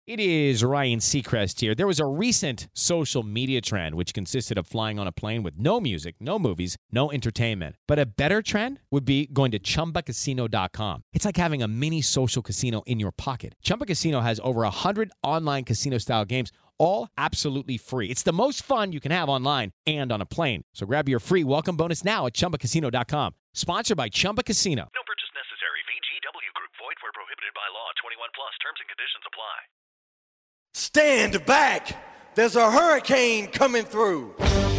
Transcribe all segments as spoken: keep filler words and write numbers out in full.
It is Ryan Seacrest here. There was a recent social media trend which consisted of flying on a plane with no music, no movies, no entertainment. But a better trend would be going to Chumba Casino dot com. It's like having a mini social casino in your pocket. Chumba Casino has over one hundred online casino-style games, all absolutely free. It's the most fun you can have online and on a plane. So grab your free welcome bonus now at Chumba Casino dot com. Sponsored by Chumba Casino. No purchase necessary. V G W Group. Void where prohibited by law. twenty-one plus. Terms and conditions apply. Stand back. There's a hurricane coming through.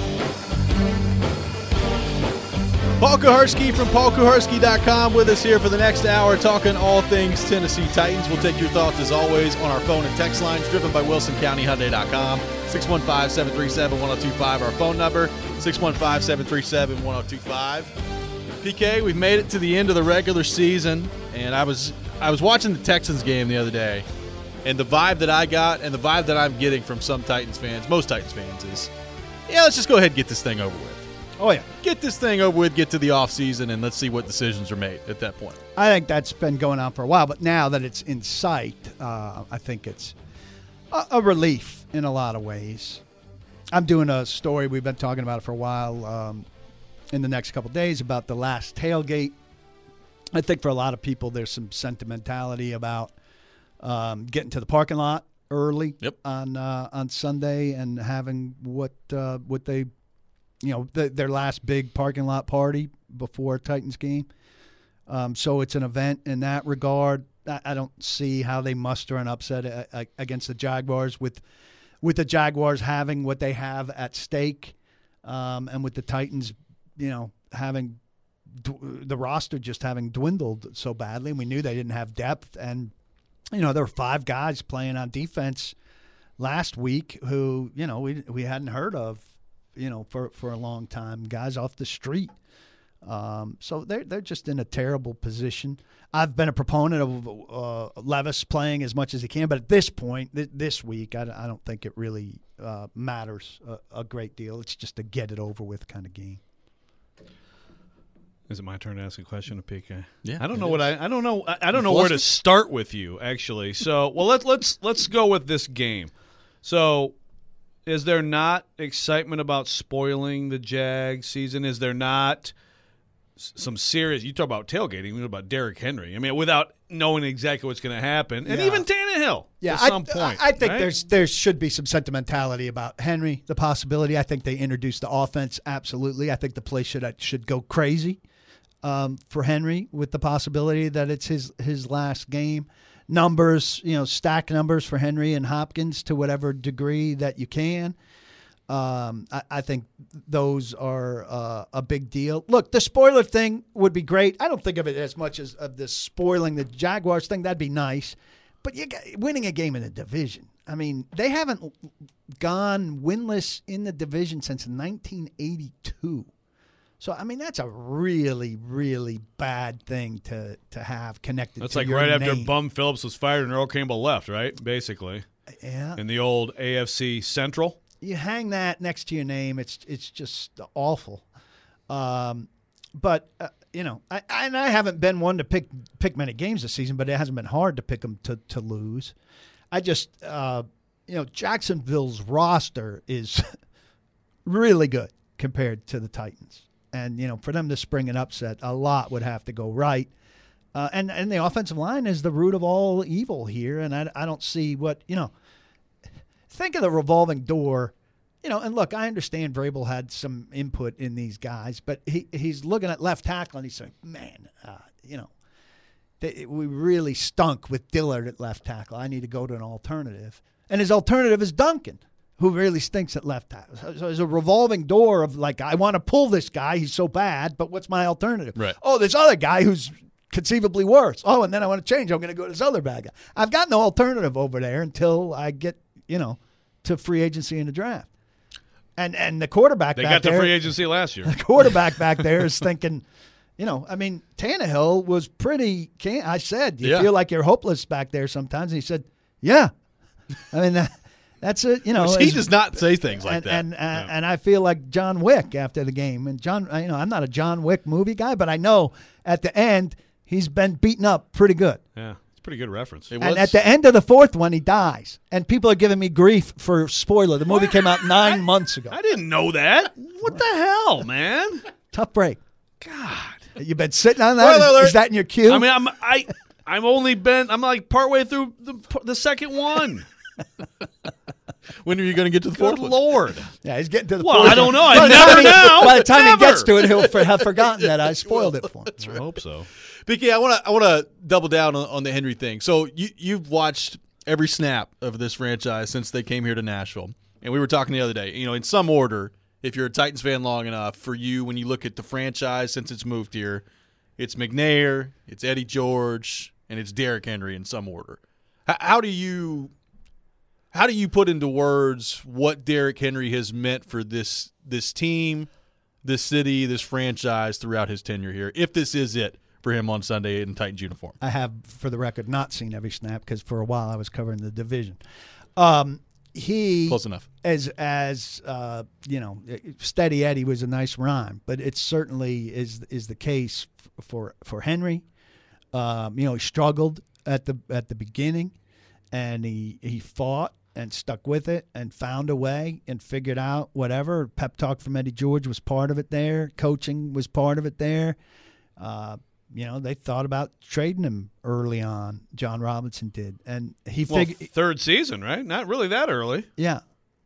Paul Kuharsky from Paul Kuharsky dot com with us here for the next hour, talking all things Tennessee Titans. We'll take your thoughts, as always, on our phone and text lines, driven by Wilson County Hyundai dot com. six one five, seven three seven, one oh two five, our phone number, six one five, seven three seven, one oh two five. P K, we've made it to the end of the regular season, and I was I was watching the Texans game the other day, and the vibe that I got and the vibe that I'm getting from some Titans fans, most Titans fans, is, yeah, let's just go ahead and get this thing over with. Oh, yeah. Get this thing over with, get to the offseason, and let's see what decisions are made at that point. I think that's been going on for a while, but now that it's in sight, uh, I think it's a, a relief in a lot of ways. I'm doing a story, we've been talking about it for a while, um, in the next couple of days about the last tailgate. I think for a lot of people there's some sentimentality about um, getting to the parking lot early yep. on uh, on Sunday and having what uh, what they, you know, the, their last big parking lot party before Titans game. Um, so it's an event in that regard. I, I don't see how they muster an upset a, a, against the Jaguars with with the Jaguars having what they have at stake, um, and with the Titans, you know, having the roster just having dwindled so badly. We knew they didn't have depth, and you know there were five guys playing on defense last week who you know we we hadn't heard of, you know, for for a long time. Guys off the street, um, so they're they're just in a terrible position. I've been a proponent of uh, Levis playing as much as he can, but at this point, th- this week, I, I don't think it really uh, matters a, a great deal. It's just a get it over with kind of game. Is it my turn to ask a question to P K? Yeah, I don't know is. what I I don't know I, I don't You know where to flustered? start with you actually. So well let's let's let's go with this game. So is there not excitement about spoiling the Jag season? Is there not s- some serious? You talk about tailgating. You talk about Derrick Henry. I mean, without knowing exactly what's going to happen, and Yeah. even Tannehill. Yeah, at I, some point. I, I think right? there's there should be some sentimentality about Henry, the possibility. I think they introduced the offense, absolutely. I think the play should should go crazy um, for Henry with the possibility that it's his his last game. Numbers, you know, stack numbers for Henry and Hopkins to whatever degree that you can. Um, I, I think those are uh, a big deal. Look, the spoiler thing would be great. I don't think of it as much as of the spoiling the Jaguars thing. That'd be nice. But you got, winning a game in the division. I mean, they haven't gone winless in the division since nineteen eighty-two. So, I mean, that's a really, really bad thing to, to have connected That's to like your right name. after Bum Phillips was fired and Earl Campbell left, right? Basically. Yeah. In the old A F C Central. You hang that next to your name, it's it's just awful. Um, but uh, you know, I, I and I haven't been one to pick pick many games this season, but it hasn't been hard to pick them to to lose. I just uh, you know, Jacksonville's roster is really good compared to the Titans, and you know, for them to spring an upset, a lot would have to go right. Uh, and and the offensive line is the root of all evil here, and I I don't see what you know. Think of the revolving door, you know, and look, I understand Vrabel had some input in these guys, but he he's looking at left tackle and he's saying, man, uh, you know, they, we really stunk with Dillard at left tackle. I need to go to an alternative. And his alternative is Duncan, who really stinks at left tackle. So, so there's a revolving door of like, I want to pull this guy. He's so bad, but what's my alternative? Right. Oh, this other guy who's conceivably worse. Oh, and then I want to change. I'm going to go to this other bad guy. I've got no alternative over there until I get, you know, to free agency in the draft. And and the quarterback They back got the there, free agency last year. the quarterback back there is thinking, you know, I mean, Tannehill was pretty, can I said, you Yeah. feel like you're hopeless back there sometimes. And he said, yeah. I mean, that, that's it, you know. he as- does not say things like and, that. And, uh, and I feel like John Wick after the game. And John, you know, I'm not a John Wick movie guy, but I know at the end he's been beaten up pretty good. Yeah. Pretty good reference. It And was- at the end of the fourth one, he dies. And people are giving me grief for spoiler. The movie came out nine months ago. I didn't know that. What the hell, man? Tough break. God. You've been sitting on that? Spoiler Is, alert. is that in your queue? I mean, I'm I I'm only been I'm like partway through the the second one. when are you going to get to the fourth Good one? Lord. yeah, he's getting to the Well, fourth I don't one. know. I By the never time he- know. By the time Never. he gets to it, he'll for, have forgotten that I spoiled it for him. I hope so. Vicky, I want to I want to double down on, on the Henry thing. So you you've watched every snap of this franchise since they came here to Nashville, and we were talking the other day. You know, in some order, if you're a Titans fan long enough, for you when you look at the franchise since it's moved here, it's McNair, it's Eddie George, and it's Derrick Henry in some order. How, how do you how do you put into words what Derrick Henry has meant for this this team, this city, this franchise throughout his tenure here? If this is it for him on Sunday in Titans uniform. I have, for the record, not seen every snap because for a while I was covering the division. Um, he Close enough. As as uh, you know, Steady Eddie was a nice rhyme, but it certainly is is the case for for Henry. Um, you know, he struggled at the at the beginning, and he he fought and stuck with it and found a way and figured out whatever. Pep talk from Eddie George was part of it there. Coaching was part of it there. Uh, you know, they thought about trading him early on. John Robinson did, and he Well, figured, third season, right? Not really that early. yeah.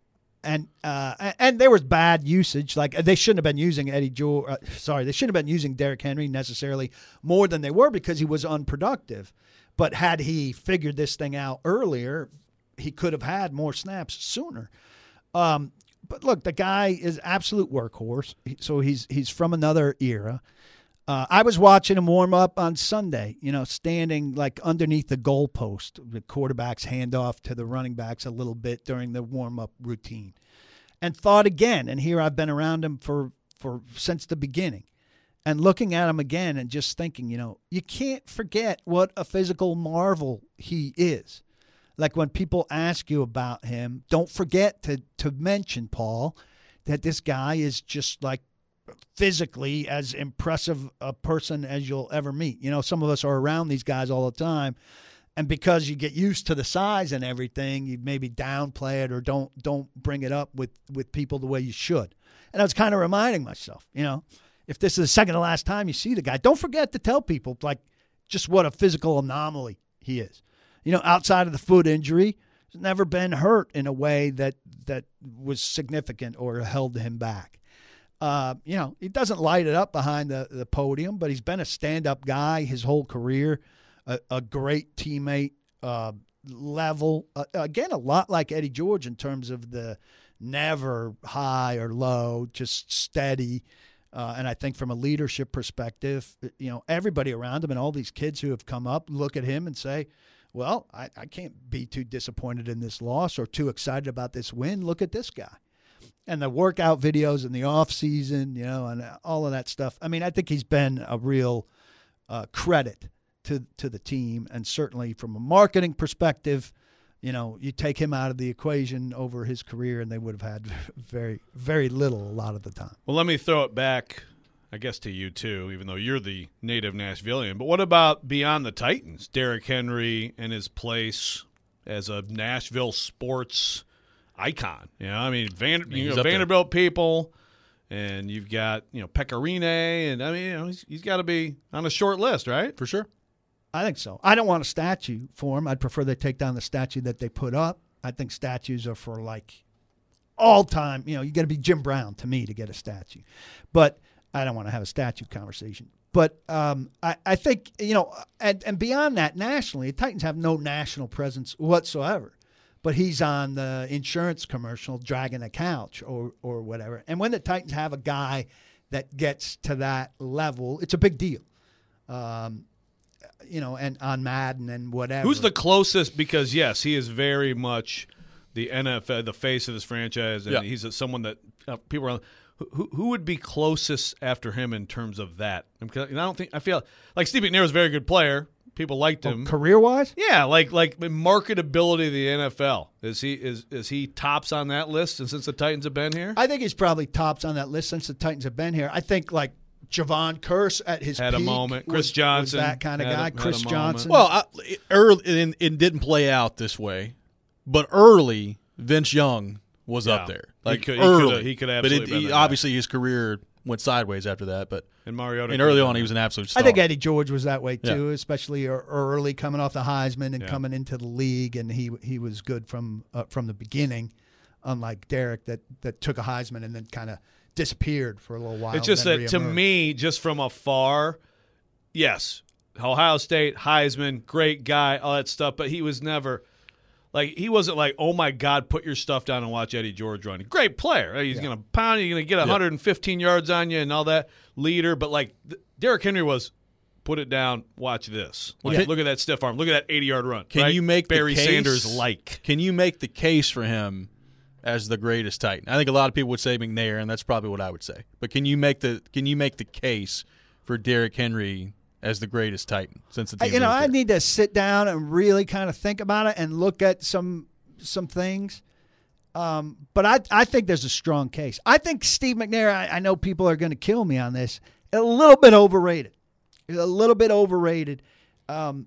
And uh, and there was bad usage. Like they shouldn't have been using Eddie George. Uh, sorry, they shouldn't have been using Derrick Henry necessarily more than they were because he was unproductive. But had he figured this thing out earlier, he could have had more snaps sooner. Um, but look, the guy is absolute workhorse. He- So he's he's from another era. Uh, I was watching him warm up on Sunday, you know, standing like underneath the goalpost. The quarterbacks hand off to the running backs a little bit during the warm up routine, and thought again. And here I've been around him for, for since the beginning, and looking at him again and just thinking, you know, you can't forget what a physical marvel he is. Like when people ask you about him, don't forget to to mention, Paul, that this guy is just like physically as impressive a person as you'll ever meet. You know, some of us are around these guys all the time, and because you get used to the size and everything, you maybe downplay it or don't don't bring it up with, with people the way you should. And I was kind of reminding myself, you know, if this is the second to last time you see the guy, don't forget to tell people like just what a physical anomaly he is. You know, outside of the foot injury, he's never been hurt in a way that that was significant or held him back. Uh, you know, he doesn't light it up behind the, the podium, but he's been a stand-up guy his whole career, a, a great teammate uh, level. Uh, again, a lot like Eddie George in terms of the never high or low, just steady. Uh, and I think from a leadership perspective, you know, everybody around him and all these kids who have come up look at him and say, well, I, I can't be too disappointed in this loss or too excited about this win. Look at this guy. And the workout videos in the off season, you know, and all of that stuff. I mean, I think he's been a real uh, credit to to the team, and certainly from a marketing perspective, you know, you take him out of the equation over his career, and they would have had very, very little a lot of the time. Well, let me throw it back, I guess, to you too, even though you're the native Nashvilleian. But what about beyond the Titans? Derrick Henry and his place as a Nashville sports icon. You know, I mean, Van, you he's know up there. Vanderbilt people, and you've got, you know, Pecorine, and I mean, you know, he's, he's got to be on a short list, right? For sure. I think so. I don't want a statue for him. I'd prefer they take down the statue that they put up. I think statues are for like all time. You know, you got to be Jim Brown to me to get a statue. But I don't want to have a statue conversation. But um, I, I think, you know, and, and beyond that, nationally, the Titans have no national presence whatsoever. But he's on the insurance commercial dragging a couch or or whatever. And when the Titans have a guy that gets to that level, it's a big deal. Um, you know, and on Madden and whatever. Who's the closest? Because, yes, he is very much the N F L, the face of this franchise, and Yeah. he's a, someone that uh, people are who, who would be closest after him in terms of that? I don't think – I feel like Steve McNair was a very good player. People liked him. Oh, career-wise? Yeah, like like marketability of the N F L. Is he is is he tops on that list? And since the Titans have been here, I think he's probably tops on that list since the Titans have been here. I think, like, Javon Curse at his Had a peak moment. Chris was, Johnson was that kind of had a- guy. had a Chris moment. Johnson. Well, I, early it, it didn't play out this way, but early Vince Young was Yeah. up there. He Like could- he early, coulda- he could but absolutely it, been he, that guy. obviously his career went sideways after that. But And Mariota. and early on, he was an absolute star. I think Eddie George was that way Yeah. too, especially ear- early coming off the Heisman and Yeah. coming into the league, and he he was good from uh, from the beginning, unlike Derek that that took a Heisman and then kind of disappeared for a little while. It's just and that then to reemerged. me, just from afar, yes, Ohio State, Heisman, great guy, all that stuff, but he was never like he wasn't like, oh my God, put your stuff down and watch Eddie George run. Great player. He's gonna pound you, he's gonna get one hundred fifteen yards on you and all that leader, but like th- Derrick Henry was put it down, watch this. Like, Can- look at that stiff arm. Look at that eighty-yard run. Can right? you make the Barry case- Sanders like? Can you make the case for him as the greatest Titan? I think a lot of people would say McNair, and that's probably what I would say. But can you make the can you make the case for Derrick Henry as the greatest Titan since the I- team you know, moved I here? need to sit down and really kind of think about it and look at some some things. Um, but I I think there's a strong case. I think Steve McNair. I, I know people are going to kill me on this. A little bit overrated. A little bit overrated. Um,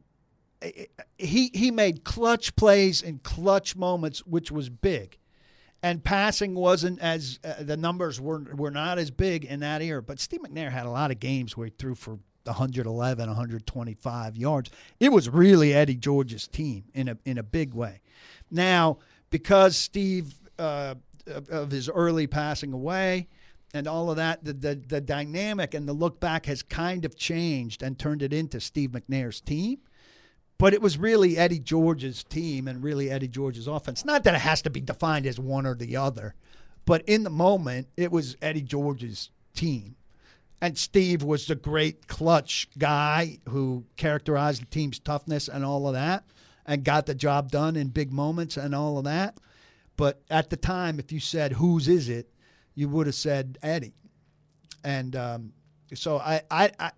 he he made clutch plays in clutch moments, which was big. And passing wasn't as uh, the numbers were were not as big in that era. But Steve McNair had a lot of games where he threw for one hundred eleven, one hundred twenty-five yards. It was really Eddie George's team in a in a big way. Now, because Steve uh, of, of his early passing away and all of that, the, the the dynamic and the look back has kind of changed and turned it into Steve McNair's team. But it was really Eddie George's team and really Eddie George's offense. Not that it has to be defined as one or the other, but in the moment, it was Eddie George's team. And Steve was the great clutch guy who characterized the team's toughness and all of that and got the job done in big moments and all of that. But at the time, if you said, whose is it, you would have said Eddie. And um, so I, I, I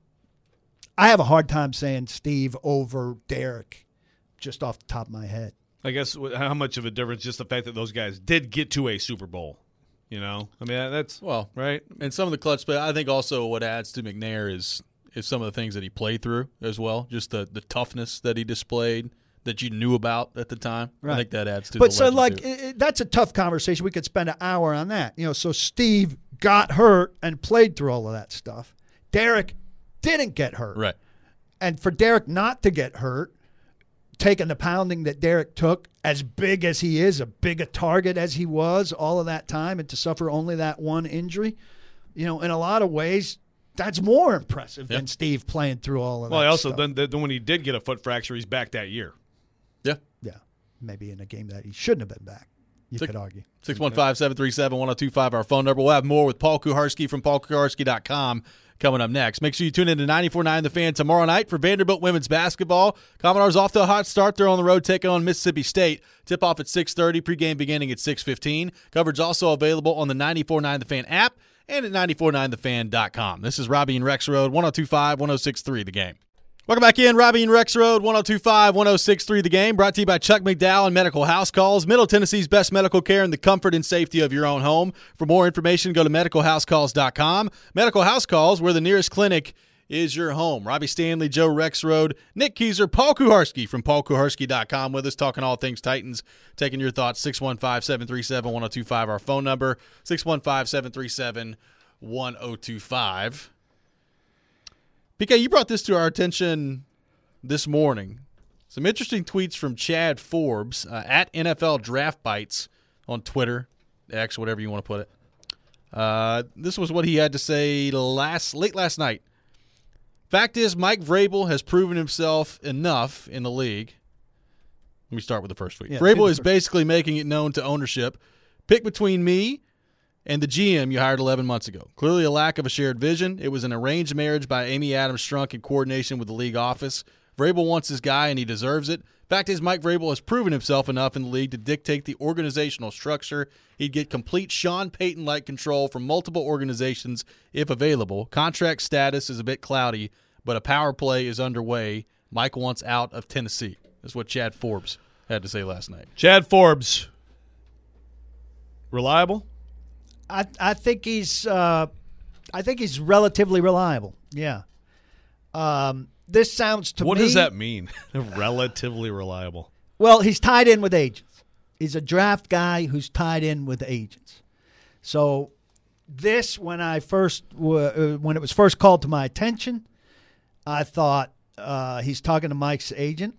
I have a hard time saying Steve over Derek, just off the top of my head. I guess wh- how much of a difference just the fact that those guys did get to a Super Bowl. You know, I mean that's Well, right. and some of the clutch, but I think also what adds to McNair is is some of the things that he played through as well, just the, the toughness that he displayed that you knew about at the time. I think that adds to. But the so, legend, like, too. it, it- that's a tough conversation. We could spend an hour on that. You know, so Steve got hurt and played through all of that stuff. Derek didn't get hurt. right? And for Derek not to get hurt, taking the pounding that Derek took, as big as he is, a big a target as he was all of that time, and to suffer only that one injury, you know, in a lot of ways, that's more impressive Yep. than Steve playing through all of Well, that I also stuff. then, then when he did get a foot fracture, he's back that year. Yeah. Yeah, maybe in a game that he shouldn't have been back, you Six- could argue. six one five, seven three seven, one oh two five, our phone number. We'll have more with Paul Kuharsky from paul kuharsky dot com coming up next. Make sure you tune in to ninety-four point nine The Fan tomorrow night for Vanderbilt women's basketball. Commodores off to a hot start. They're on the road taking on Mississippi State. Tip-off at six thirty, pregame beginning at six fifteen. Coverage also available on the ninety-four point nine The Fan app and at ninety-four point nine the fan dot com. This is Robbie and Rex Road, one oh two five, one oh six three The Game. Welcome back in. Robbie and Rex Road, one oh two five, one oh six three The Game, brought to you by Chuck McDowell and Medical House Calls, Middle Tennessee's best medical care in the comfort and safety of your own home. For more information, go to medical house calls dot com. Medical House Calls, where the nearest clinic is your home. Robbie Stanley, Joe Rexrode, Nick Keyser, Paul Kuharsky from paul kuharsky dot com with us, talking all things Titans, taking your thoughts. Six one five, seven three seven, one oh two five, our phone number, six one five, seven three seven, one oh two five. P K, you brought this to our attention this morning. Some interesting tweets from Chad Forbes uh, at N F L Draft Bites on Twitter, X, whatever you want to put it. Uh, this was what he had to say last late last night. Fact is, Mike Vrabel has proven himself enough in the league. Let me start with the first tweet. Yeah, do Vrabel the is first. basically making it known to ownership. Pick between me and the G M you hired eleven months ago. Clearly a lack of a shared vision. It was an arranged marriage by Amy Adams Strunk in coordination with the league office. Vrabel wants his guy, and he deserves it. Fact is, Mike Vrabel has proven himself enough in the league to dictate the organizational structure. He'd get complete Sean Payton-like control from multiple organizations if available. Contract status is a bit cloudy, but a power play is underway. Mike wants out of Tennessee. That's what Chad Forbes had to say last night. Chad Forbes, reliable. I I think he's uh, I think he's relatively reliable. Yeah. Um, this sounds to what me. does that mean? Relatively reliable. Well, he's tied in with agents. He's a draft guy who's tied in with agents. So this, when I first uh, when it was first called to my attention, I thought uh, he's talking to Mike's agent.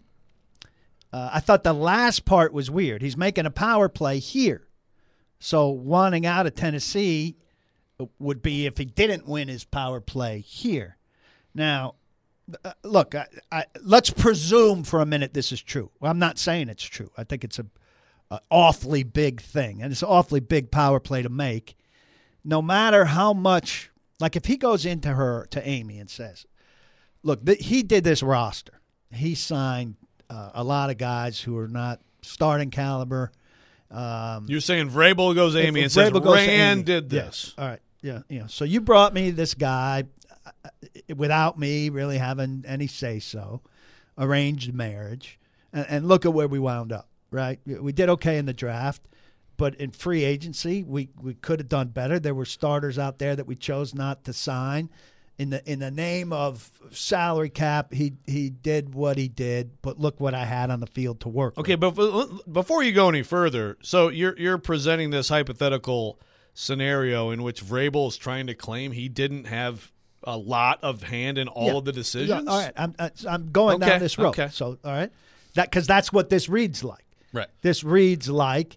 Uh, I thought the last part was weird. He's making a power play here. So wanting out of Tennessee would be if he didn't win his power play here. Now, uh, look, I, I, let's presume for a minute this is true. Well, I'm not saying it's true. I think it's a, a awfully big thing, and it's an awfully big power play to make. No matter how much, like if he goes into her, to Amy and says, look, th- he did this roster. He signed uh, a lot of guys who are not starting caliber. Um, You're saying Vrabel goes to Amy if and says, Vrabel goes to Rand Amy. did this. Yeah. All right. Yeah. Yeah. So you brought me this guy uh, without me really having any say-so, arranged marriage, and, and look at where we wound up, right? We did okay in the draft, but in free agency, we, we could have done better. There were starters out there that we chose not to sign. In the in the name of salary cap, he he did what he did, but look what I had on the field to work Okay, with. but before you go any further, so you're you're presenting this hypothetical scenario in which Vrabel is trying to claim he didn't have a lot of hand in all Yeah. of the decisions? Yeah, all right, I'm I'm going Okay, down this road. okay. So all right, that because that's what this reads like. Right. This reads like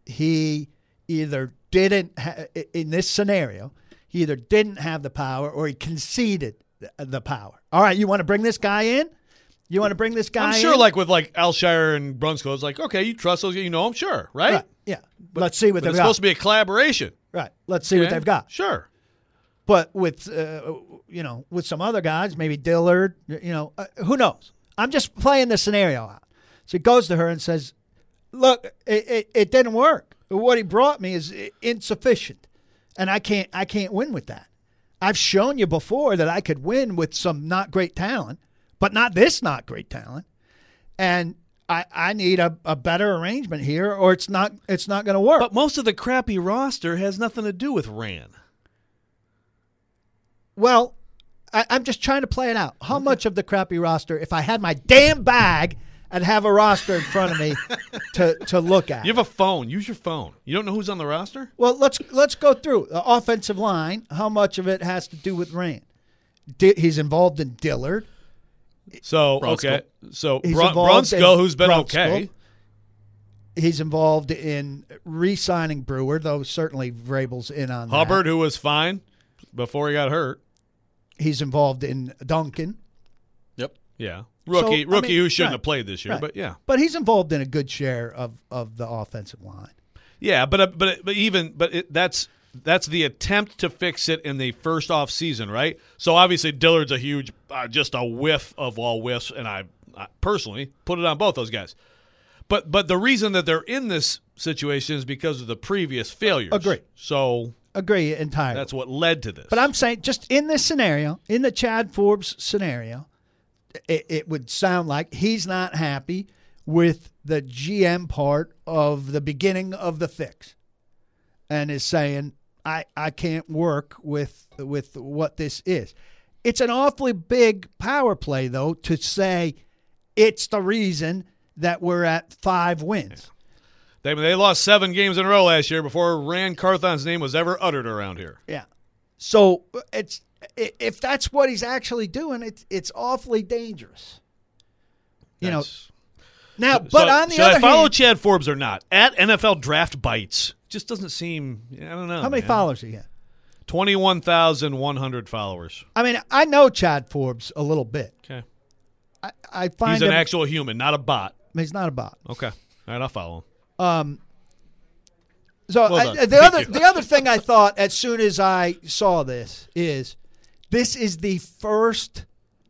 he either didn't ha- in this scenario. He either didn't have the power or he conceded the power. All right, you want to bring this guy in? You want to bring this guy in? I'm sure, like with like Alshire and Brunskill, it's like, okay, you trust those, you know them, sure, right? Right, yeah. Let's see what But they've it's got. supposed to be a collaboration. Right. Let's see what Okay? they've got. Sure. But with uh, you know, with some other guys, maybe Dillard, you know, uh, who knows? I'm just playing the scenario out. So he goes to her and says, "Look, it, it, it didn't work. What he brought me is insufficient, and I can't I can't win with that. I've shown you before that I could win with some not great talent, but not this not great talent, and I, I need a, a better arrangement here, or it's not it's not going to work." But most of the crappy roster has nothing to do with Rand. Well, I, I'm just trying to play it out. How much of the crappy roster, if I had my damn bag, I'd have a roster in front of me to, to look at? You have a phone. Use your phone. You don't know who's on the roster? Well, let's let's go through the offensive line. How much of it has to do with Rand? Di- he's involved in Dillard. So, Brunskill. okay. So, He's Brun- involved Brunskill, in who's been Brunskill. okay. He's involved in re-signing Brewer, though certainly Vrabel's in on that. Hubbard, who was fine before he got hurt. He's involved in Duncan. Yep. Yeah. Rookie, So, I rookie mean, who shouldn't right, have played this year, right. but yeah. But he's involved in a good share of, of the offensive line. Yeah, but uh, but but even but it, that's that's the attempt to fix it in the first off season, right? So obviously Dillard's a huge, uh, just a whiff of all whiffs, and I, I personally put it on both those guys. But but the reason that they're in this situation is because of the previous failures. Agree. So Agree entirely. that's what led to this. But I'm saying just in this scenario, in the Chad Forbes scenario, it, it would sound like he's not happy with the G M part of the beginning of the fix and is saying, I, I can't work with with what this is. It's an awfully big power play, though, to say it's the reason that we're at five wins. They they lost seven games in a row last year before Rand Carthon's name was ever uttered around here. Yeah. So it's if that's what he's actually doing, it's it's awfully dangerous. You That's- know. Now, So- but so- on the should other I follow hand, Chad Forbes or not? At N F L Draft Bites just doesn't seem. I don't know. how many man. followers do you have? Twenty-one thousand one hundred followers. I mean, I know Chad Forbes a little bit. Okay, I, I find he's an him, actual human, not a bot. he's not a bot. Okay, all right, I'll follow him. Um, so Well I, done. the Thank other you. the other thing I thought as soon as I saw this is this is the first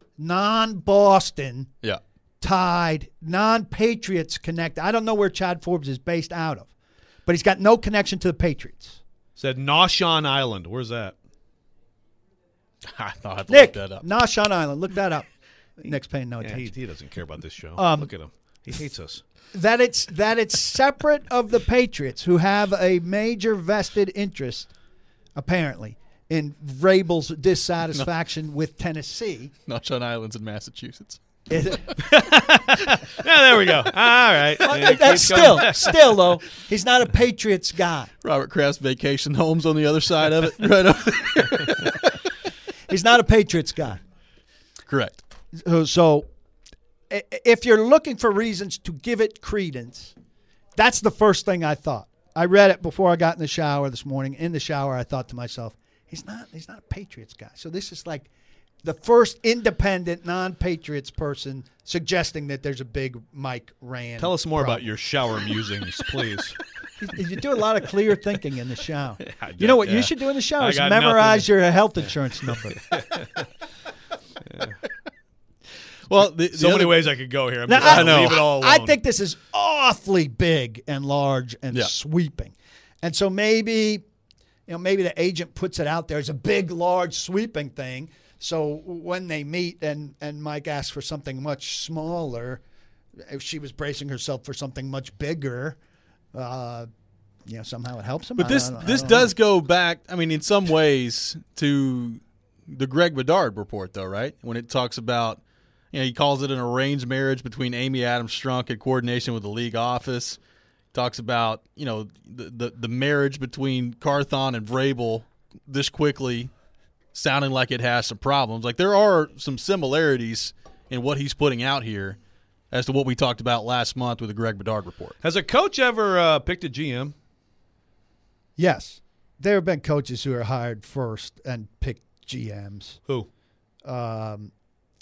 non-Boston Yeah. tied, non-Patriots connect. I don't know where Chad Forbes is based out of, but he's got no connection to the Patriots. Said Noshawn Island. Where's that? I thought I had to Nick, look that up. Noshawn Island. Look that up. Nick's paying no Yeah, attention. he, he doesn't care about this show. Um, Look at him. He hates us. that it's that it's separate of the Patriots, who have a major vested interest, apparently, in Vrabel's dissatisfaction with Tennessee. Not on islands in Massachusetts. Is it? Yeah, there we go. All right. Yeah, That's keep going. still, still though, he's not a Patriots guy. Robert Kraft's vacation homes on the other side of it, right over there. He's not a Patriots guy. Correct. So, so i- if you're looking for reasons to give it credence, that's the first thing I thought. I read it before I got in the shower this morning. In the shower, I thought to myself, he's not he's not a Patriots guy. So this is like the first independent, non-Patriots person suggesting that there's a big Mike Rand. Tell us more problem. about your shower musings, please. You, you do a lot of clear thinking in the shower. I You know what yeah. you should do in the shower I is got memorize nothing. your health insurance number. Well, the, the So many other- ways I could go here. I'm Now, just I, gonna leave it all alone. I think this is awfully big and large and Yeah. sweeping. And so maybe, you know, maybe the agent puts it out there as a big, large, sweeping thing. So when they meet and, and Mike asks for something much smaller, if she was bracing herself for something much bigger, uh, you know, somehow it helps him. But I this don't- I this don't know. does go back, I mean, in some ways to the Greg Bedard report, though, right? When it talks about, you know, he calls it an arranged marriage between Amy Adams Strunk in coordination with the league office. Talks about, you know, the, the, the marriage between Carthon and Vrabel this quickly sounding like it has some problems. Like, there are some similarities in what he's putting out here as to what we talked about last month with the Greg Bedard report. Has a coach ever uh, picked a G M? Yes. There have been coaches who are hired first and picked G Ms. Who? Um,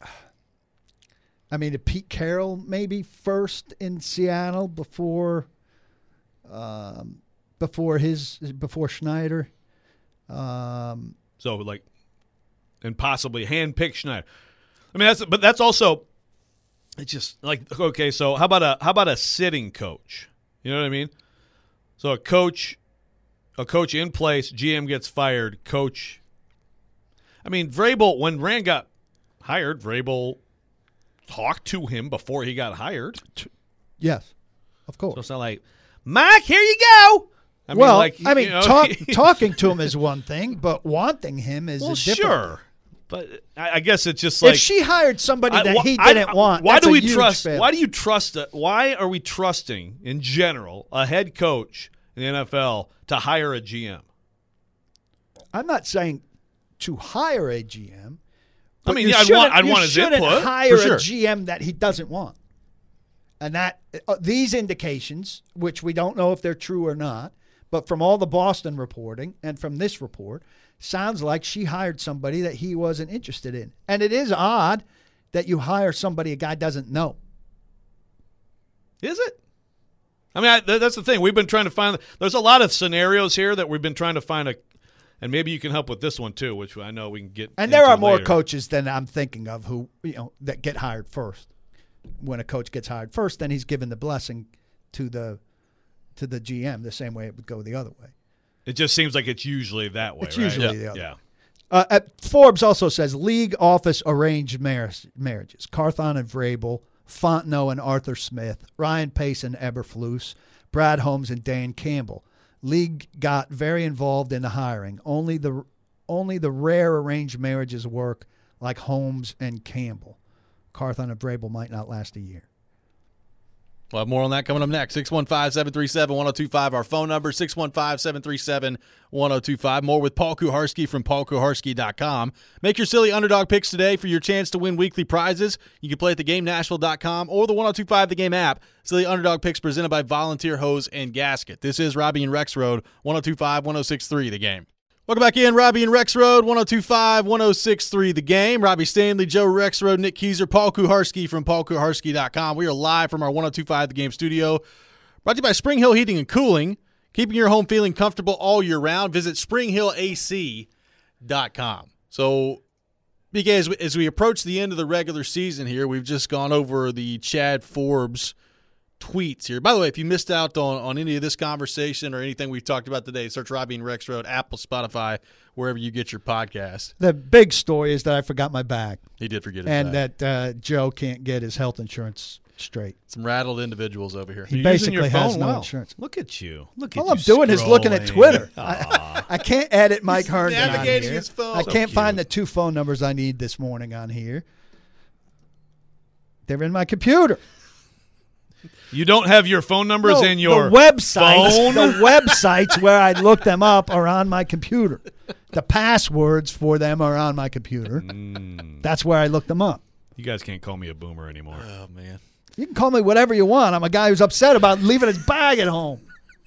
I mean, did Pete Carroll maybe first in Seattle before, um, before his before Schneider. Um, So like, and possibly hand-picked Schneider. I mean, that's but that's also. It's just like, okay, so how about a how about a sitting coach? You know what I mean? So a coach, a coach in place, G M gets fired, coach. I mean, Vrabel, when Rand got hired, Vrabel talked to him before he got hired. yes, of So course. it's not like, Mike, here you go. I mean, well, like, I mean, you know, talk, talking to him is one thing, but wanting him is well, a different. sure. But I I guess it's just like If she hired somebody I- that wh- he I- didn't I- want, Why that's do a we huge trust? failure. Why do you trust? A, why are we trusting in general a head coach in the N F L to hire a G M? I'm not saying to hire a G M. I but mean, you yeah, I'd shouldn't- want- I'd you want his shouldn't input, hire for sure. a G M that he doesn't want. And that uh, these indications, which we don't know if they're true or not, but from all the Boston reporting and from this report, sounds like she hired somebody that he wasn't interested in. And it is odd that you hire somebody a guy doesn't know. Is it? I mean, I, th- that's the thing. We've been trying to find. There's a lot of scenarios here that we've been trying to find a, and maybe you can help with this one too, which I know we can get. And there into are more later. coaches than I'm thinking of who, you know, that get hired first. When a coach gets hired first, then he's given the blessing to the to the G M the same way it would go the other way. It just seems like it's usually that way. It's right? usually yeah. the other Yeah. Uh, uh, Forbes also says league office arranged mar- marriages. Carthon and Vrabel, Fontenot and Arthur Smith, Ryan Pace and Eberflus, Brad Holmes and Dan Campbell. League got very involved in the hiring. Only the only the rare arranged marriages work, like Holmes and Campbell. Carthon and Vrabel might not last a year. We'll have more on that coming up next. six one five, seven three seven, one oh two five, our phone number, six one five, seven three seven, one oh two five. More with Paul Kuharsky from paul kuharsky dot com. Make your silly underdog picks today for your chance to win weekly prizes. You can play at the game nashville dot com or the one oh two five The Game app. Silly underdog picks presented by Volunteer Hose and Gasket. This is Robbie and Rex Road, one oh two five, one oh six three The Game. Welcome back in, Robbie and Rex Road, one oh two five, one oh six three The Game. Robbie Stanley, Joe Rex Road, Nick Keiser, Paul Kuharsky from paul kuharsky dot com. We are live from our one oh two five The Game studio. Brought to you by Spring Hill Heating and Cooling. Keeping your home feeling comfortable all year round. Visit spring hill a c dot com. So, B K, as we, as we approach the end of the regular season here, we've just gone over the Chad Forbes tweets here. By the way, if you missed out on, on any of this conversation or anything we've talked about today, search Robbie and Rex Road, Apple, Spotify, wherever you get your podcast. The big story is that I forgot my bag He did forget his and bag. that uh, Joe can't get his health insurance straight. Some rattled individuals over here. He You're using basically your has phone no well. insurance. Look at you. Look at All you. I'm doing is looking at scrolling. Twitter. Aw. I, I can't edit Mike He's Herndon on navigating here. his phone. I So can't cute. find the two phone numbers I need this morning on here. They're in my computer. You don't have your phone numbers No, in your the websites. phone? The websites where I look them up are on my computer. The passwords for them are on my computer. Mm. That's where I look them up. You guys can't call me a boomer anymore. Oh, man. You can call me whatever you want. I'm a guy who's upset about leaving his bag at home.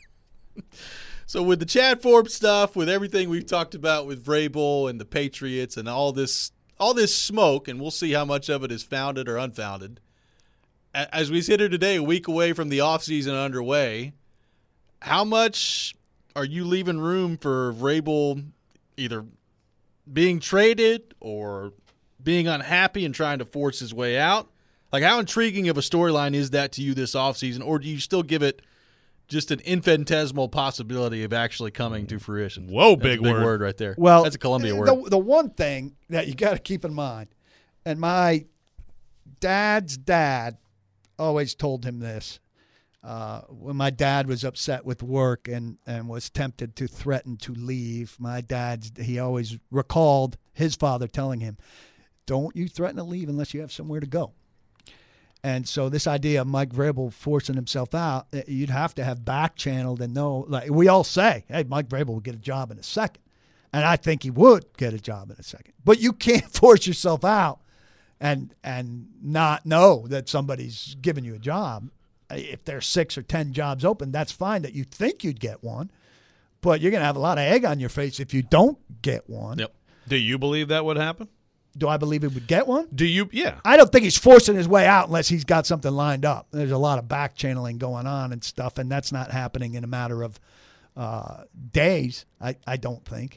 So with the Chad Forbes stuff, with everything we've talked about with Vrabel and the Patriots and all this all this smoke, and we'll see how much of it is founded or unfounded, a- as we sit here today, a week away from the offseason underway, how much are you leaving room for Vrabel either being traded or being unhappy and trying to force his way out? Like, how intriguing of a storyline is that to you this offseason, or do you still give it just an infinitesimal possibility of actually coming to fruition? Whoa, That's big a big word. word right there. Well, that's a Columbia the, word. The one thing that you got to keep in mind, and my dad's dad always told him this, uh, when my dad was upset with work and, and was tempted to threaten to leave, my dad, he always recalled his father telling him, don't you threaten to leave unless you have somewhere to go. And so this idea of Mike Vrabel forcing himself out, you'd have to have back-channeled and know, like we all say, hey, Mike Vrabel will get a job in a second. And I think he would get a job in a second. But you can't force yourself out and and not know that somebody's giving you a job. If there's six or ten jobs open, that's fine that you think you'd get one. But you're going to have a lot of egg on your face if you don't get one. Yep. Do you believe that would happen? Do I believe he would get one? Do you? Yeah. I don't think he's forcing his way out unless he's got something lined up. There's a lot of back channeling going on and stuff, and that's not happening in a matter of uh, days, I, I don't think.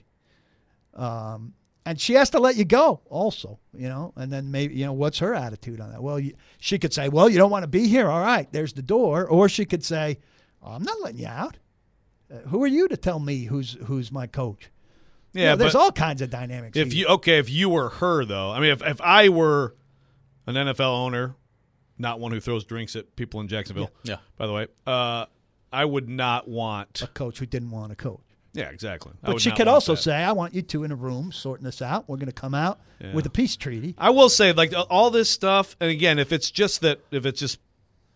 Um, and she has to let you go also, you know, and then maybe, you know, what's her attitude on that? Well, you, she could say, well, you don't want to be here. All right, there's the door. Or she could say, oh, I'm not letting you out. Uh, who are you to tell me who's who's my coach? Yeah, You know, there's but all kinds of dynamics. if here. you okay, if you were her though, I mean, if if I were an N F L owner, not one who throws drinks at people in Jacksonville, Yeah. by the way, uh, I would not want. a coach who didn't want to coach. Yeah, exactly. I But would she not could want also that. say, I want you two in a room sorting this out. We're going to come out Yeah. with a peace treaty. I will say, like all this stuff, and again, if it's just that, if it's just,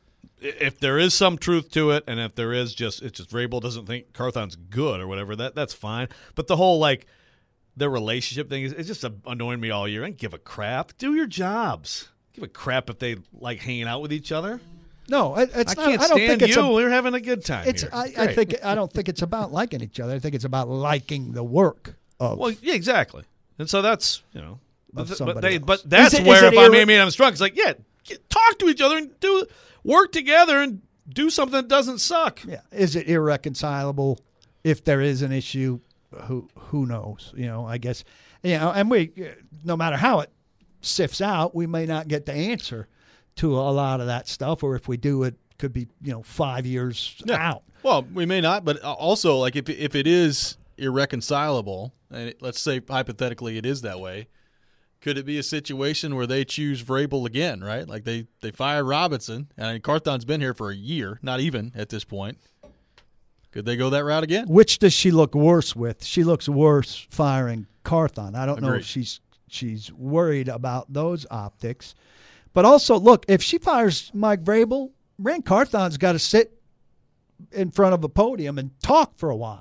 if there is some truth to it, and if there is just, it's just Vrabel doesn't think Carthon's good or whatever, that that's fine. But the whole like the relationship thing is it's just annoying me all year. I don't give a crap. Do your jobs. Give a crap if they like hanging out with each other. No, it, it's I not. can't I don't stand think it's you. a, We're having a good time it's. here. I, I Great. think. I don't think it's about liking each other. I think it's about liking the work of. Well, yeah, exactly. And so that's you know, but, Of th- but somebody they, else. but that's Is it- is where it if I'm irre- Amy Adams Strunk, it's like, yeah, get, talk to each other and do work together and do something that doesn't suck. yeah. Is it irreconcilable? If there is an issue, who who knows? You know, I guess. You know, and we, no matter how it sifts out, we may not get the answer to a lot of that stuff, or if we do, it could be you know five years out. Well, we may not, but also, like, if if it is irreconcilable, and it, let's say hypothetically it is that way, could it be a situation where they choose Vrabel again, right? Like, they, they fire Robinson, and I mean, Carthon's been here for a year, not even at this point. Could they go that route again? Which does she look worse with? She looks worse firing Carthon. I don't know Agreed. if she's she's worried about those optics. But also, look, if she fires Mike Vrabel, Rand Carthon's got to sit in front of a podium and talk for a while.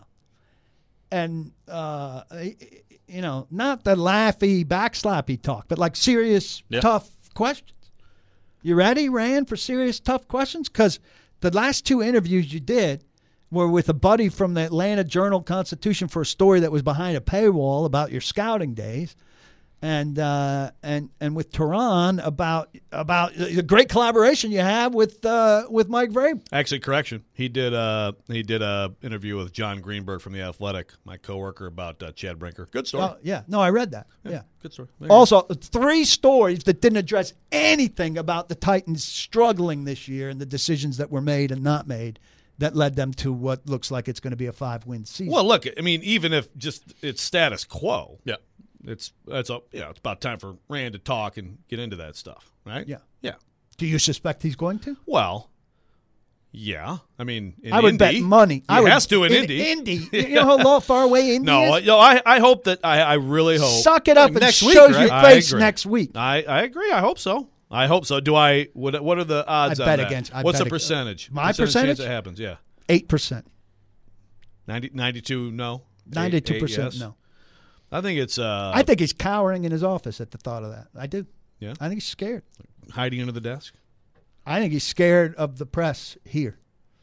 And, uh, you know, not the laughy, backslappy talk, but like serious, Yeah. tough questions. You ready, Rand, for serious, tough questions? Because the last two interviews you did were with a buddy from the Atlanta Journal-Constitution for a story that was behind a paywall about your scouting days. And uh, and and with Tehran about about the great collaboration you have with uh, with Mike Vrabel. Actually, correction. He did. Uh, he did a interview with John Greenberg from the Athletic, my coworker, about uh, Chad Brinker. Good story. Oh, yeah, no, I read that. Yeah. Good story. There you go. Also, three stories that didn't address anything about the Titans struggling this year and the decisions that were made and not made that led them to what looks like it's going to be a five-win season. Well, look. I mean, even if just it's status quo. Yeah. It's it's a you know it's about time for Rand to talk and get into that stuff, right? Yeah. Yeah. Do you suspect he's going to? Well, yeah. I mean, in I would Indy, bet money. He I would, has to in, in Indy. Indy. You know how low, far away Indy No, is? yo, I, I hope that I, I really hope. Suck it up and Next show week, your right? I face agree. next week. I, I agree. I hope so. I hope so. Do I? What, what are the odds I on bet that? against- I What's bet the ag- percentage? My percentage? percentage? Chance it happens. Yeah, eight percent. ninety, ninety-two No. ninety-two Eight- eight percent yes. no. I think it's uh, I think he's cowering in his office at the thought of that. I do. Yeah? I think he's scared. hiding under the desk. I think he's scared of the press here.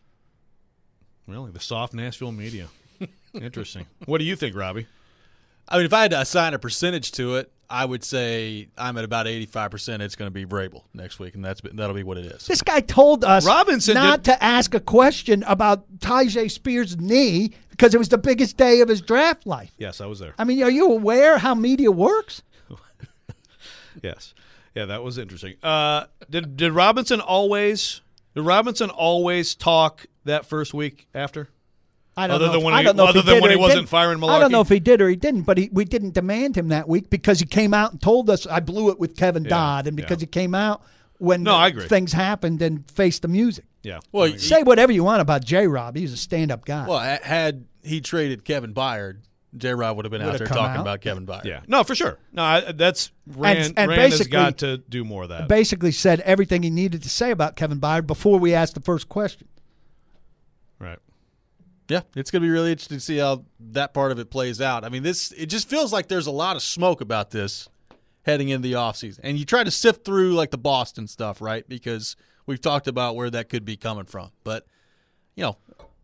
Really, the soft Nashville media. Interesting. What do you think, Robbie? I mean, if I had to assign a percentage to it, I would say I'm at about eighty-five percent it's going to be Vrabel next week, and that's that'll be what it is. This guy told us Robinson not did- to ask a question about Tyjae Spears' knee because it was the biggest day of his draft life. Yes, I was there. I mean, are you aware how media works? Yes. Yeah, that was interesting. Uh, did did Robinson always did Robinson always talk that first week after? I don't Other know. than if- when I he- don't know if other he than did when or he wasn't didn't. firing I don't know Milwaukee? if he did or he didn't, but he, we didn't demand him that week because he came out and told us I blew it with Kevin Yeah, Dodd, and because yeah. he came out when No, I agree. things happened and faced the music. Yeah. Well, I agree. Say whatever you want about J-Rob. He's a stand-up guy. Well, ha- had he traded Kevin Byard, J-Rob would have been out Would've there come talking out. about Kevin Byard. yeah. No, for sure. No, I, that's Rand. and Rand has basically- got to do more of that. Basically said everything he needed to say about Kevin Byard before we asked the first question. Right. Yeah, it's going to be really interesting to see how that part of it plays out. I mean, this it just feels like there's a lot of smoke about this heading into the offseason. And you try to sift through like the Boston stuff, right? Because we've talked about where that could be coming from. But, you know,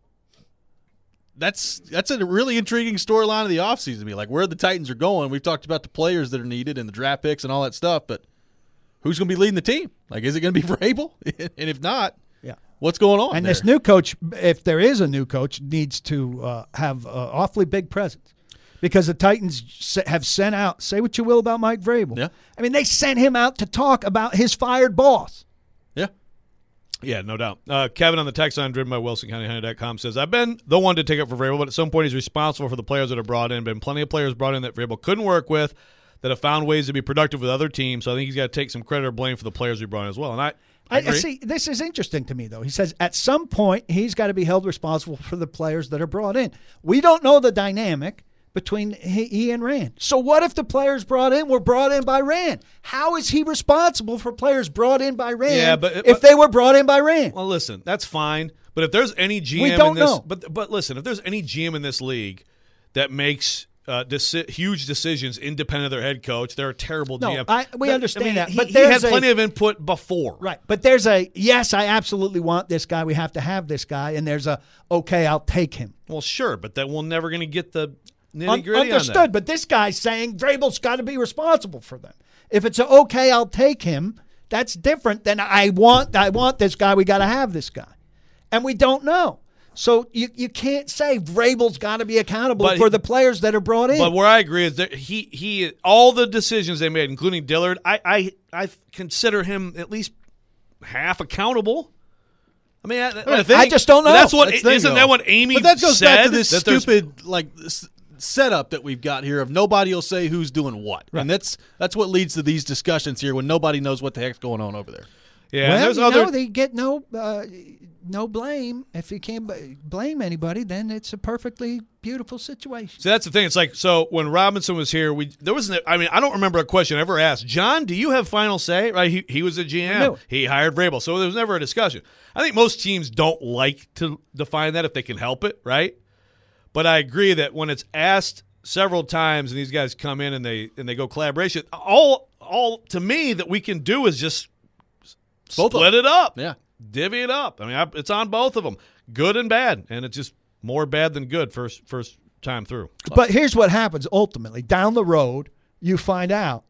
that's that's a really intriguing storyline of the offseason to me. Like where the Titans are going. We've talked about the players that are needed and the draft picks and all that stuff, but who's going to be leading the team? Like, is it going to be Vrabel? And if not, Yeah. what's going on And there? this new coach, if there is a new coach, needs to uh, have an awfully big presence because the Titans s- have sent out, say what you will about Mike Vrabel. Yeah. I mean, they sent him out to talk about his fired boss. Yeah. Yeah, no doubt. Uh, Kevin on the text line, driven by Wilson County Honey dot com, says, I've been the one to take up for Vrabel, but at some point he's responsible for the players that are brought in. Been plenty of players brought in that Vrabel couldn't work with that have found ways to be productive with other teams. So I think he's got to take some credit or blame for the players we brought in as well. And I, I, I, I agree. see. This is interesting to me, though. He says at some point he's got to be held responsible for the players that are brought in. We don't know the dynamic between he, he and Rand. So what if the players brought in were brought in by Rand? How is he responsible for players brought in by Rand Yeah, but- if but- they were brought in by Rand? Well, listen, that's fine. But if there's any G M We don't in this, know. but but listen, if there's any G M in this league that makes uh, deci- huge decisions independent of their head coach, they're a terrible No, G M. I- we That- understand I mean, that, He, but he there's had a- plenty of input before. Right. But there's a, yes, I absolutely want this guy. We have to have this guy. And there's a, okay, I'll take him. Well, sure, but that we're never going to get the nitty Un- gritty on understood. that. But this guy's saying Vrabel's got to be responsible for them. If it's a, okay, I'll take him, that's different than I want, I want this guy. We got to have this guy. And we don't know. So you, you can't say Vrabel's got to be accountable But for he- the players that are brought in. But where I agree is that he he all the decisions they made, including Dillard, I I, I consider him at least half accountable. I mean, I, I think- I just don't know. That's what That's the thing, isn't though. that what Amy But that goes said? back to this that there's- stupid like s- setup that we've got here of nobody will say who's doing what, and that's that's what leads to these discussions here when nobody knows what the heck's going on over there. Yeah, well, there's you other. know, they get no uh, no blame. If you can't b- blame anybody, then it's a perfectly beautiful situation. So that's the thing. It's like, so when Robinson was here, we there wasn't. I mean, I don't remember a question ever asked. John, do you have final say? Right? He he was a G M. No. He hired Vrabel, so there was never a discussion. I think most teams don't like to define that if they can help it, right? But I agree that when it's asked several times and these guys come in and they and they go collaboration, all all to me that we can do is just Both of split it up, Yeah. divvy it up. I mean, I, it's on both of them, good and bad, and it's just more bad than good first first time through. But here's what happens ultimately. Down the road, you find out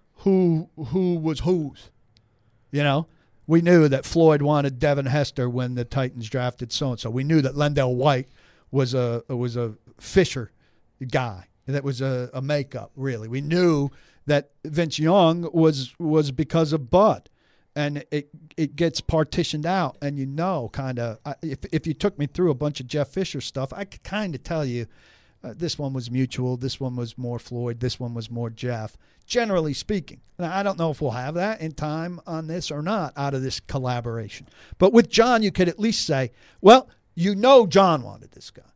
who who was whose. You know, we knew that Floyd wanted Devin Hester when the Titans drafted so and so. We knew that Lendell White was a was a Fisher guy. That was a, a makeup, really. We knew that Vince Young was was because of Bud. And it it gets partitioned out, and you know, kind of. If if you took me through a bunch of Jeff Fisher stuff, I could kind of tell you Uh, this one was mutual. This one was more Floyd. This one was more Jeff, generally speaking. Now, I don't know if we'll have that in time on this or not out of this collaboration. But with John, you could at least say, well, you know John wanted this guy,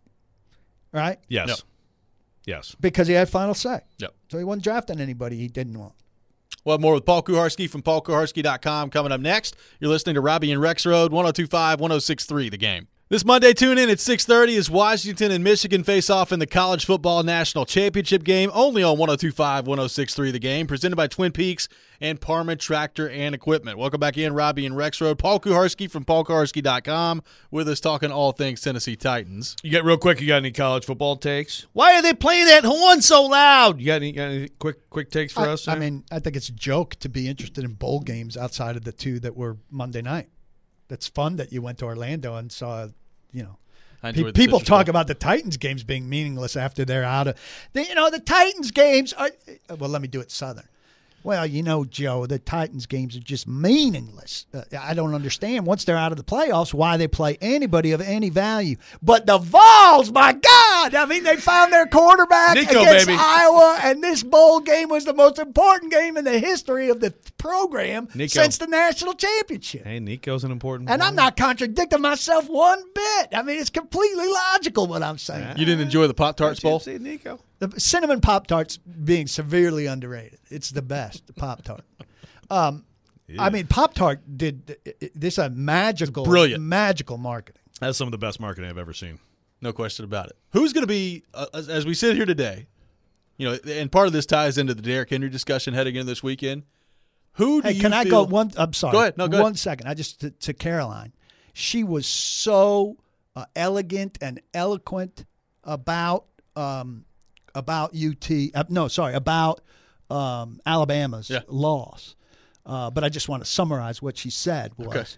right? Yes. Yep. Yes. Because he had final say. Yep. So he wasn't drafting anybody he didn't want. We'll have more with Paul Kuharsky from paul kuharsky dot com coming up next. You're listening to Robbie and Rex Road, one oh two point five, one oh six point three, The Game. This Monday, tune in at six thirty as Washington and Michigan face off in the College Football National Championship game, only on one oh two point five, one oh six point three, The Game, presented by Twin Peaks and Parma Tractor and Equipment. Welcome back in, Robbie and Rex Road. Paul Kuharsky from paul kuharsky dot com with us talking all things Tennessee Titans. You got real quick, you got any college football takes? Why are they playing that horn so loud? You got any, got any quick quick takes for I, us? I there? mean, I think it's a joke to be interested in bowl games outside of the two that were Monday night. That's fun that you went to Orlando and saw, you know. I Pe- enjoyed the People Citrus talk Bowl. about the Titans games being meaningless after they're out of the, you know, the Titans games are, well, let me do it Southern. Well, you know, Joe, the Titans games are just meaningless. Uh, I don't understand once they're out of the playoffs why they play anybody of any value. But the Vols, my God, I mean, they found their quarterback Nico, against baby. Iowa, and this bowl game was the most important game in the history of the program Nico. since the national championship. Hey, Nico's an important And player. I'm not contradicting myself one bit. I mean, it's completely logical what I'm saying. You didn't enjoy the Pop-Tarts Bowl? See Nico. The cinnamon Pop-Tarts being severely underrated. It's the best, the Pop-Tart. Um, I mean, Pop-Tart did this a magical, Brilliant. magical marketing. That's some of the best marketing I've ever seen. No question about it. Who's going to be, uh, as, as we sit here today, you know, and part of this ties into the Derrick Henry discussion heading into this weekend. Who do Hey, you can I feel, go one? I'm sorry. Go ahead. No, go one ahead. second. I just to, to Caroline. She was so uh, elegant and eloquent about um, about U T. Uh, no, sorry, about um, Alabama's Yeah. loss. Uh, but I just want to summarize what she said was, Okay.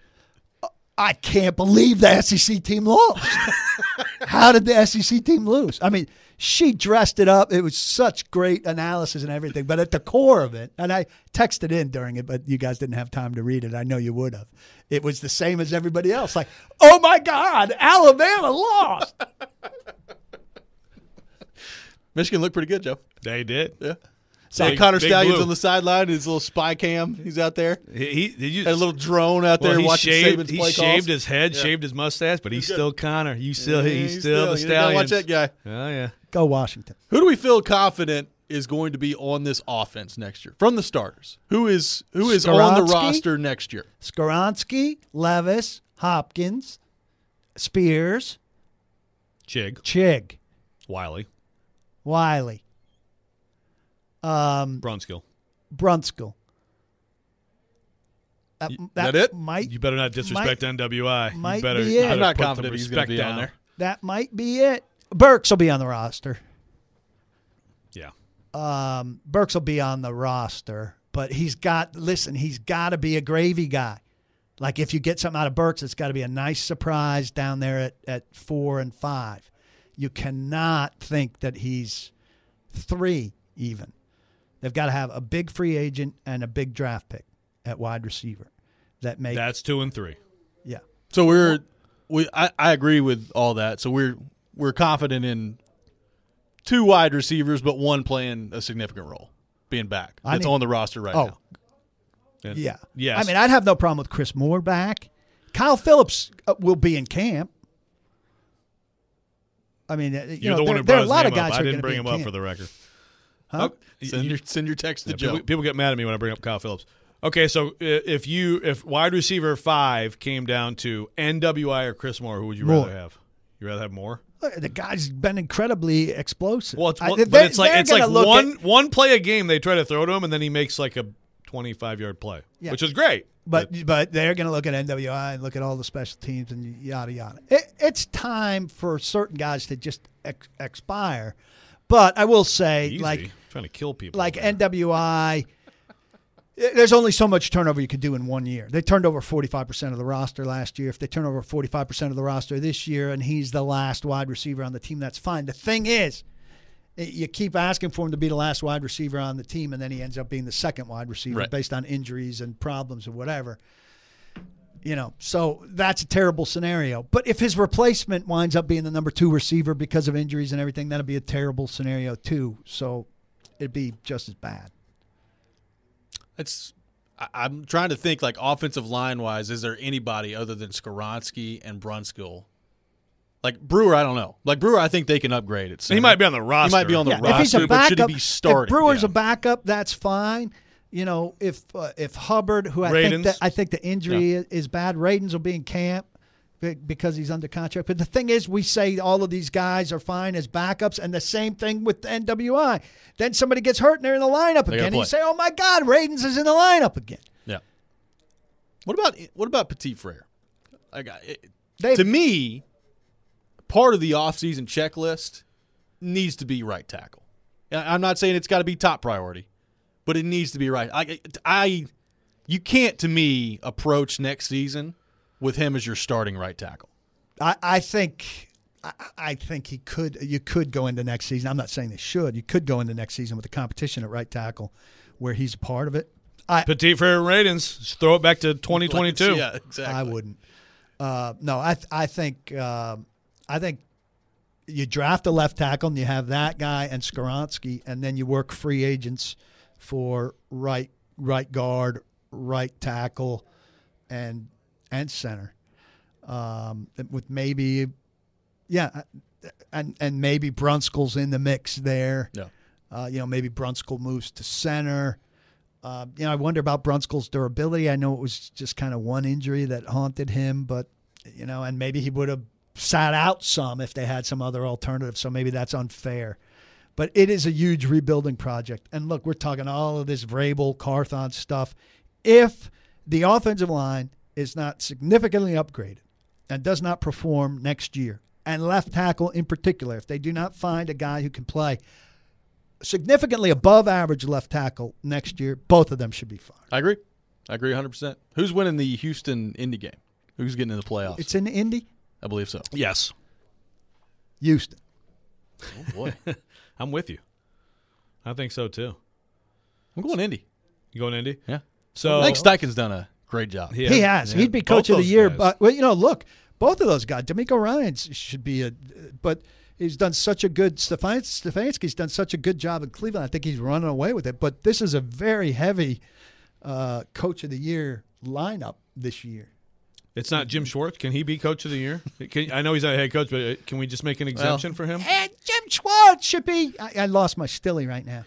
I can't believe the S E C team lost. How did the S E C team lose? I mean, she dressed it up. It was such great analysis and everything. But at the core of it, and I texted in during it, but you guys didn't have time to read it. I know you would have. It was the same as everybody else. Like, oh, my God, Alabama lost. Michigan looked pretty good, Joe. They did. Yeah. Saw Big- Connor Big Stallions Blue. on the sideline, his little spy cam. He's out there. He, he did you Had a little drone out well, there he watching shaved, Saban's he play shaved calls. his head, Yeah. shaved his mustache, but he's good. still Connor. You still, Yeah, he's, still, the you gotta watch Stallions. that guy. Oh yeah. Go Washington. Who do we feel confident is going to be on this offense next year from the starters? Who is who is on the Skoronski? roster next year? Skoronski, Levis, Hopkins, Spears, Chig, Chig, Wiley, Wiley, um, Brunskill. Brunskill. Uh, that it? Might, You better not disrespect might, N W I. might you better, be you it. better I'm not put the confident he's going to respect be on down. there. that might be it. Burks will be on the roster. Yeah. Um, Burks will be on the roster, but he's got, listen, he's got to be a gravy guy. Like if you get something out of Burks, it's got to be a nice surprise down there at, at four and five. You cannot think that he's three even. They've got to have a big free agent and a big draft pick at wide receiver. That make That's two and three. yeah. So we're we I, I agree with all that. So we're we're confident in two wide receivers, but one playing a significant role, being back. I That's need- on the roster right Oh, now. And- yeah. Yes. I mean, I'd have no problem with Chris Moore back. Kyle Phillips uh, will be in camp. I mean, uh, you You're know, the one there, who there brought are his a lot name of guys up. who I are didn't gonna bring be him in up camp. for the record. Huh? Oh, Send your send your text to Yeah, Joe. people, people get mad at me when I bring up Kyle Phillips. Okay, so i- if you if wide receiver five came down to N W I or Chris Moore, who would you Moore. rather have? You rather have Moore? Look, the guy's been incredibly explosive. Well, it's, I- one- they- but it's like they're it's like gonna look one at- one play a game they try to throw to him, and then he makes like a twenty-five yard play, Yeah. which is great. But but they're going to look at N W I and look at all the special teams and yada yada. It, it's time for certain guys to just ex- expire. But I will say, Easy. like trying to kill people, like over there. N W I, there's only so much turnover you can do in one year. They turned over forty-five percent of the roster last year. If they turn over forty-five percent of the roster this year and he's the last wide receiver on the team, that's fine. The thing is, you keep asking for him to be the last wide receiver on the team, and then he ends up being the second wide receiver Right. based on injuries and problems or whatever. You know, so that's a terrible scenario. But if his replacement winds up being the number two receiver because of injuries and everything, that'd be a terrible scenario too. So it'd be just as bad. It's. I- I'm trying to think, like, offensive line-wise, is there anybody other than Skoronski and Brunskill? Like, Brewer, I don't know. Like, Brewer, I think they can upgrade it. He might be on the roster. He might be on the Yeah, roster, if he's a but backup, should he be starting? if Brewer's Yeah. a backup, that's fine. You know, if uh, if Hubbard, who I think Radens. that I think the injury is, is bad, Radens will be in camp be- because he's under contract. But the thing is, we say all of these guys are fine as backups, and the same thing with the N W I. Then somebody gets hurt and they're in the lineup They gotta again. And you play. say, "Oh my God, Radens is in the lineup again." Yeah. What about what about Petit Frere? Like, it, They- to me, part of the offseason checklist needs to be right tackle. I- I'm not saying it's got to be top priority, but it needs to be right. I, I, you can't, to me, approach next season with him as your starting right tackle. I, I think I, I think he could. You could go into next season. I'm not saying they should. You could go into next season with the competition at right tackle, where he's a part of it. I Petit Frere Radens. Just throw it back to twenty twenty-two. Yeah, exactly. I wouldn't. Uh, no, I th- I think um I think you draft a left tackle and you have that guy and Skoronski, and then you work free agents for right right guard, right tackle, and and center. Um, with maybe, yeah, and and maybe Brunskill's in the mix there. Yeah. Uh, you know, maybe Brunskill moves to center. Uh, you know, I wonder about Brunskill's durability. I know it was just kind of one injury that haunted him, but, you know, and maybe he would have sat out some if they had some other alternative, so maybe that's unfair. But it is a huge rebuilding project. And, look, we're talking all of this Vrabel, Carthon stuff. If the offensive line is not significantly upgraded and does not perform next year, and left tackle in particular, if they do not find a guy who can play significantly above average left tackle next year, both of them should be fired. I agree. I agree one hundred percent. Who's winning the Houston Indy game? Who's getting in the playoffs? It's in Indy? I believe so. Yes. Houston. Oh, boy. I'm with you. I think so, too. I'm going Indy. You going Indy? Yeah. So I think Steichen's done a great job. He has. yeah. He'd be Both coach of the those year. guys. But, well, you know, look, both of those guys, D'Amico Ryans should be a – but he's done such a good – Stefanski's done such a good job in Cleveland. I think he's running away with it. But this is a very heavy uh, coach of the year lineup this year. It's not Jim Schwartz. Can he be coach of the year? Can, I know he's not a head coach, but can we just make an exemption for him? And Jim Schwartz should be. I, I lost my Stilly right now.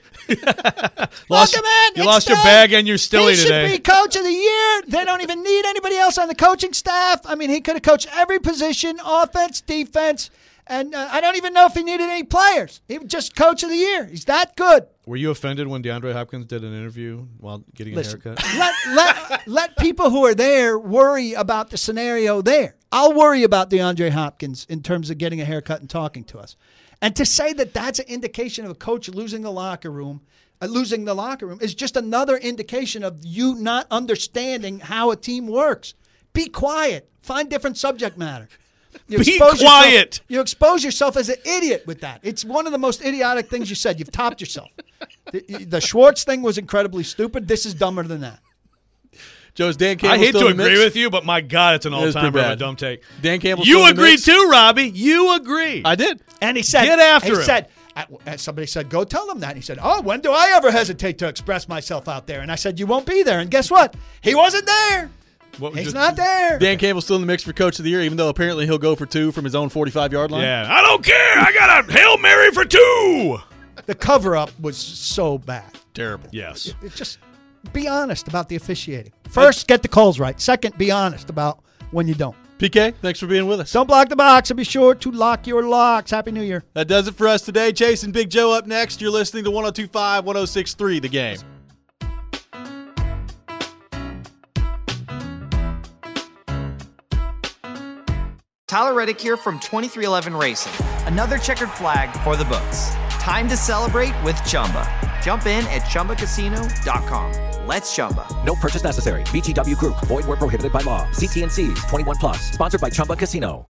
Lost- Welcome in. you It's lost your Stilly. bag and your Stilly he today. He should be coach of the year. They don't even need anybody else on the coaching staff. I mean, he could have coached every position, offense, defense, and uh, I don't even know if he needed any players. He was just coach of the year. He's that good. Were you offended when DeAndre Hopkins did an interview while getting a Listen, haircut? let, let, let people who are there worry about the scenario there. I'll worry about DeAndre Hopkins in terms of getting a haircut and talking to us. And to say that that's an indication of a coach losing the locker room, uh, losing the locker room is just another indication of you not understanding how a team works. Be quiet. Find different subject matter. You Be expose quiet. Yourself, you expose yourself as an idiot with that. It's one of the most idiotic things you said. You've topped yourself. The, the Schwartz thing was incredibly stupid. This is dumber than that. Joe's Dan Campbell I hate still to in the agree mix? with you, but my God, it's an It is all-timer pretty of a bad. dumb take. Dan Campbell You still in the agreed mix? too, Robbie. You agree. I did. And he said, Get after he him. said, and somebody said, go tell him that. And he said, oh, when do I ever hesitate to express myself out there? And I said, you won't be there. And guess what? He wasn't there. What was He's just- not there. Dan Campbell's still in the mix for Coach of the Year, even though apparently he'll go for two from his own forty-five-yard line. Yeah, I don't care. I got a Hail Mary for two. The cover-up was so bad. Terrible. Yes. It just be honest about the officiating. First, get the calls right. Second, be honest about when you don't. P K, thanks for being with us. Don't block the box and be sure to lock your locks. Happy New Year. That does it for us today. Chase and Big Joe up next. You're listening to one oh two point five, one oh six point three The Game. Tyler Reddick here from twenty-three eleven Racing. Another checkered flag for the books. Time to celebrate with Chumba. Jump in at Chumba Casino dot com. Let's Chumba. No purchase necessary. V G W Group. Void where prohibited by law. See T and C's. twenty-one plus. Sponsored by Chumba Casino.